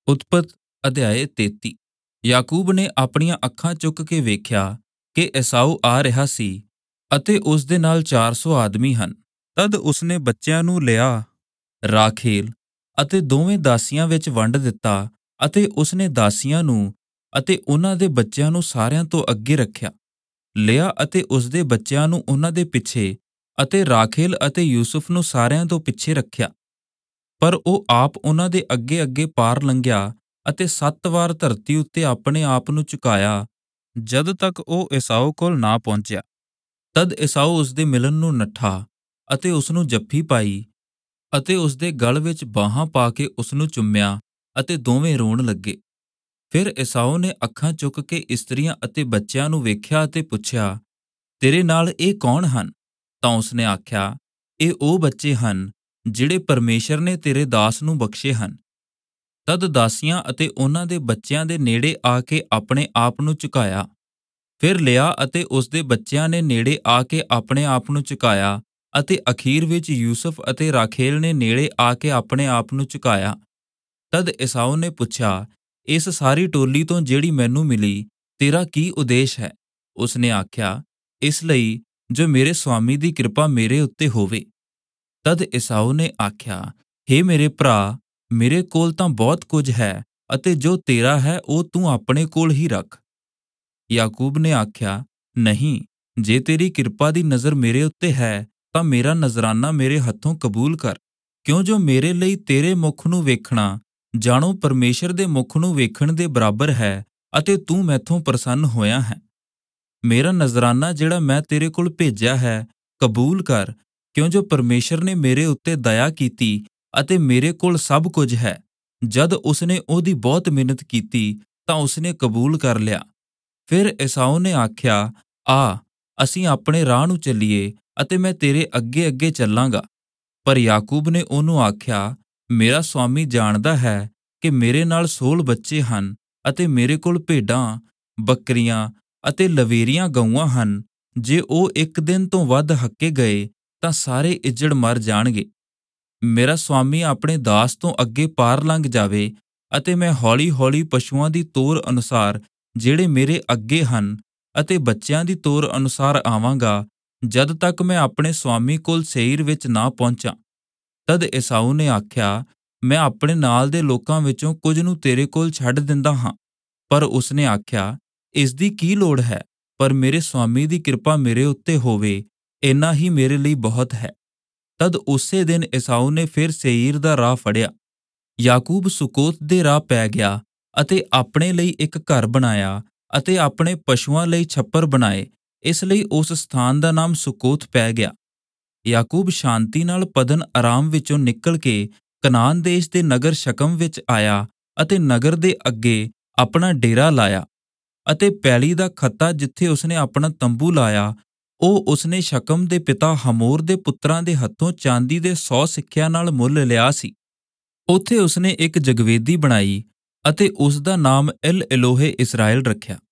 ਉਤਪਤ ਅਧਿਆਇ 33। ਯਾਕੂਬ ਨੇ ਆਪਣੀਆਂ ਅੱਖਾਂ ਚੁੱਕ ਕੇ ਵੇਖਿਆ ਕਿ ਏਸਾਊ ਆ ਰਿਹਾ ਸੀ ਅਤੇ ਉਸ ਦੇ ਨਾਲ 400 ਆਦਮੀ ਹਨ। ਤਦ ਉਸਨੇ ਬੱਚਿਆਂ ਨੂੰ ਲਿਆ, ਰਾਖੇਲ ਅਤੇ ਦੋਵੇਂ ਦਾਸੀਆਂ ਵਿੱਚ ਵੰਡ ਦਿੱਤਾ ਅਤੇ ਉਸਨੇ ਦਾਸੀਆਂ ਨੂੰ ਅਤੇ ਉਹਨਾਂ ਦੇ ਬੱਚਿਆਂ ਨੂੰ ਸਾਰਿਆਂ ਤੋਂ ਅੱਗੇ ਰੱਖਿਆ। ਲਿਆ ਅਤੇ ਉਸਦੇ ਬੱਚਿਆਂ ਨੂੰ ਉਹਨਾਂ ਦੇ ਪਿੱਛੇ ਅਤੇ ਰਾਖੇਲ ਅਤੇ ਯੂਸੁਫ ਨੂੰ ਸਾਰਿਆਂ ਤੋਂ ਪਿੱਛੇ ਰੱਖਿਆ। ਪਰ ਉਹ ਆਪ ਉਹਨਾਂ ਦੇ ਅੱਗੇ ਅੱਗੇ ਪਾਰ ਲੰਘਿਆ ਅਤੇ 7 ਵਾਰ ਧਰਤੀ ਉੱਤੇ ਆਪਣੇ ਆਪ ਨੂੰ ਝੁਕਾਇਆ, ਜਦ ਤੱਕ ਉਹ ਏਸਾਊ ਕੋਲ ਨਾ ਪਹੁੰਚਿਆ। ਤਦ ਏਸਾਊ ਉਸਦੇ ਮਿਲਣ ਨੂੰ ਨੱਠਾ ਅਤੇ ਉਸਨੂੰ ਜੱਫੀ ਪਾਈ ਅਤੇ ਉਸਦੇ ਗਲ ਵਿੱਚ ਬਾਹਾਂ ਪਾ ਕੇ ਉਸਨੂੰ ਚੁੰਮਿਆ ਅਤੇ ਦੋਵੇਂ ਰੋਣ ਲੱਗੇ। ਫਿਰ ਏਸਾਊ ਨੇ ਅੱਖਾਂ ਚੁੱਕ ਕੇ ਇਸਤਰੀਆਂ ਅਤੇ ਬੱਚਿਆਂ ਨੂੰ ਵੇਖਿਆ ਅਤੇ ਪੁੱਛਿਆ, ਤੇਰੇ ਨਾਲ ਇਹ ਕੌਣ ਹਨ? ਤਾਂ ਉਸਨੇ ਆਖਿਆ, ਇਹ ਉਹ ਬੱਚੇ ਹਨ ਜਿਹੜੇ ਪਰਮੇਸ਼ਰ ਨੇ ਤੇਰੇ ਦਾਸ ਨੂੰ ਬਖਸ਼ੇ ਹਨ। ਤਦ ਦਾਸੀਆਂ ਅਤੇ ਉਹਨਾਂ ਦੇ ਬੱਚਿਆਂ ਦੇ ਨੇੜੇ ਆ ਕੇ ਆਪਣੇ ਆਪ ਨੂੰ ਝੁਕਾਇਆ। ਫਿਰ ਲਿਆ ਅਤੇ ਉਸਦੇ ਬੱਚਿਆਂ ਨੇ ਨੇੜੇ ਆ ਕੇ ਆਪਣੇ ਆਪ ਨੂੰ ਝੁਕਾਇਆ ਅਤੇ ਅਖੀਰ ਵਿੱਚ ਯੂਸੁਫ ਅਤੇ ਰਾਖੇਲ ਨੇ ਨੇੜੇ ਆ ਕੇ ਆਪਣੇ ਆਪ ਨੂੰ ਝੁਕਾਇਆ। ਤਦ ਏਸਾਊ ਨੇ ਪੁੱਛਿਆ, ਇਸ ਸਾਰੀ ਟੋਲੀ ਤੋਂ ਜਿਹੜੀ ਮੈਨੂੰ ਮਿਲੀ, ਤੇਰਾ ਕੀ ਉਦੇਸ਼ ਹੈ? ਉਸਨੇ ਆਖਿਆ, ਇਸ ਲਈ ਜੋ ਮੇਰੇ ਸੁਆਮੀ ਦੀ ਕਿਰਪਾ ਮੇਰੇ ਉੱਤੇ ਹੋਵੇ। ਤਦ ਏਸਾਊ ਨੇ ਆਖਿਆ, ਹੇ ਮੇਰੇ ਭਰਾ, ਮੇਰੇ ਕੋਲ ਤਾਂ ਬਹੁਤ ਕੁਝ ਹੈ ਅਤੇ ਜੋ ਤੇਰਾ ਹੈ ਉਹ ਤੂੰ ਆਪਣੇ ਕੋਲ ਹੀ ਰੱਖ। ਯਾਕੂਬ ਨੇ ਆਖਿਆ, ਨਹੀਂ, ਜੇ ਤੇਰੀ ਕਿਰਪਾ ਦੀ ਨਜ਼ਰ ਮੇਰੇ ਉੱਤੇ ਹੈ ਤਾਂ ਮੇਰਾ ਨਜ਼ਰਾਨਾ ਮੇਰੇ ਹੱਥੋਂ ਕਬੂਲ ਕਰ, ਕਿਉਂ ਜੋ ਮੇਰੇ ਲਈ ਤੇਰੇ ਮੁਖ ਨੂੰ ਵੇਖਣਾ ਜਾਣੋ ਪਰਮੇਸ਼ਰ ਦੇ ਮੁਖ ਨੂੰ ਵੇਖਣ ਦੇ ਬਰਾਬਰ ਹੈ ਅਤੇ ਤੂੰ ਮੈਥੋਂ ਪ੍ਰਸੰਨ ਹੋਇਆ ਹੈ। ਮੇਰਾ ਨਜ਼ਰਾਨਾ ਜਿਹੜਾ ਮੈਂ ਤੇਰੇ ਕੋਲ ਭੇਜਿਆ ਹੈ ਕਬੂਲ ਕਰ, ਕਿਉਂ ਜੋ ਪਰਮੇਸ਼ਰ ਨੇ ਮੇਰੇ ਉੱਤੇ ਦਇਆ ਕੀਤੀ ਅਤੇ ਮੇਰੇ ਕੋਲ ਸਭ ਕੁਝ ਹੈ। ਜਦ ਉਸਨੇ ਉਹਦੀ ਬਹੁਤ ਮਿੰਨਤ ਕੀਤੀ ਤਾਂ ਉਸਨੇ ਕਬੂਲ ਕਰ ਲਿਆ। ਫਿਰ ਏਸਾਊ ਨੇ ਆਖਿਆ, ਆ, ਅਸੀਂ ਆਪਣੇ ਰਾਹ ਨੂੰ ਚੱਲੀਏ ਅਤੇ ਮੈਂ ਤੇਰੇ ਅੱਗੇ ਅੱਗੇ ਚੱਲਾਂਗਾ। ਪਰ ਯਾਕੂਬ ਨੇ ਉਹਨੂੰ ਆਖਿਆ, ਮੇਰਾ ਸੁਆਮੀ ਜਾਣਦਾ ਹੈ ਕਿ ਮੇਰੇ ਨਾਲ 16 ਬੱਚੇ ਹਨ ਅਤੇ ਮੇਰੇ ਕੋਲ ਭੇਡਾਂ, ਬੱਕਰੀਆਂ ਅਤੇ ਲਵੇਰੀਆਂ ਗਊਆਂ ਹਨ। ਜੇ ਉਹ ਇੱਕ ਦਿਨ ਤੋਂ ਵੱਧ ਹੱਕੇ ਗਏ ਤਾਂ ਸਾਰੇ ਇੱਜੜ ਮਰ ਜਾਣਗੇ। ਮੇਰਾ ਸੁਆਮੀ ਆਪਣੇ ਦਾਸ ਤੋਂ ਅੱਗੇ ਪਾਰ ਲੰਘ ਜਾਵੇ ਅਤੇ ਮੈਂ ਹੌਲੀ ਹੌਲੀ ਪਸ਼ੂਆਂ ਦੀ ਤੋਰ ਅਨੁਸਾਰ ਜਿਹੜੇ ਮੇਰੇ ਅੱਗੇ ਹਨ ਅਤੇ ਬੱਚਿਆਂ ਦੀ ਤੋਰ ਅਨੁਸਾਰ ਆਵਾਂਗਾ, ਜਦ ਤੱਕ ਮੈਂ ਆਪਣੇ ਸੁਆਮੀ ਕੋਲ ਸੇਈਰ ਵਿੱਚ ਨਾ ਪਹੁੰਚਾਂ। ਤਦ ਏਸਾਊ ਨੇ ਆਖਿਆ, ਮੈਂ ਆਪਣੇ ਨਾਲ ਦੇ ਲੋਕਾਂ ਵਿੱਚੋਂ ਕੁਝ ਨੂੰ ਤੇਰੇ ਕੋਲ ਛੱਡ ਦਿੰਦਾ ਹਾਂ। ਪਰ ਉਸਨੇ ਆਖਿਆ, ਇਸ ਦੀ ਕੀ ਲੋੜ ਹੈ? ਪਰ ਮੇਰੇ ਸੁਆਮੀ ਦੀ ਕਿਰਪਾ ਮੇਰੇ ਉੱਤੇ ਹੋਵੇ, ਇੰਨਾ ਹੀ ਮੇਰੇ ਲਈ ਬਹੁਤ ਹੈ। ਤਦ ਉਸੇ ਦਿਨ ਏਸਾਊ ਨੇ ਫਿਰ ਸੇਈਰ ਦਾ ਰਾਹ ਫੜਿਆ। ਯਾਕੂਬ ਸੁਕੋਤ ਦੇ ਰਾਹ ਪੈ ਗਿਆ ਅਤੇ ਆਪਣੇ ਲਈ ਇੱਕ ਘਰ ਬਣਾਇਆ ਅਤੇ ਆਪਣੇ ਪਸ਼ੂਆਂ ਲਈ ਛੱਪਰ ਬਣਾਏ। ਇਸ ਲਈ ਉਸ ਸਥਾਨ ਦਾ ਨਾਮ ਸੁਕੋਤ ਪੈ ਗਿਆ। ਯਾਕੂਬ ਸ਼ਾਂਤੀ ਨਾਲ ਪਦਨ ਅਰਾਮ ਵਿੱਚੋਂ ਨਿਕਲ ਕੇ ਕਨਾਨ ਦੇਸ਼ ਦੇ ਨਗਰ ਸ਼ਕਮ ਵਿੱਚ ਆਇਆ ਅਤੇ ਨਗਰ ਦੇ ਅੱਗੇ ਆਪਣਾ ਡੇਰਾ ਲਾਇਆ ਅਤੇ ਪੈਲੀ ਦਾ ਖੱਤਾ ਜਿੱਥੇ ਉਸਨੇ ਆਪਣਾ ਤੰਬੂ ਲਾਇਆ, ਉਹ ਉਸਨੇ ਸ਼ਕਮ ਦੇ ਪਿਤਾ ਹਮੋਰ ਦੇ ਪੁੱਤਰਾਂ ਦੇ ਹੱਥੋਂ ਚਾਂਦੀ ਦੇ 100 ਸਿੱਕਿਆਂ ਨਾਲ ਮੁੱਲ ਲਿਆ ਸੀ। ਉੱਥੇ ਉਸਨੇ ਇੱਕ ਜਗਵੇਦੀ ਬਣਾਈ ਅਤੇ ਉਸ ਦਾ ਨਾਮ ਇਲ-ਇਲੋਹੇ ਇਸਰਾਏਲ ਰੱਖਿਆ।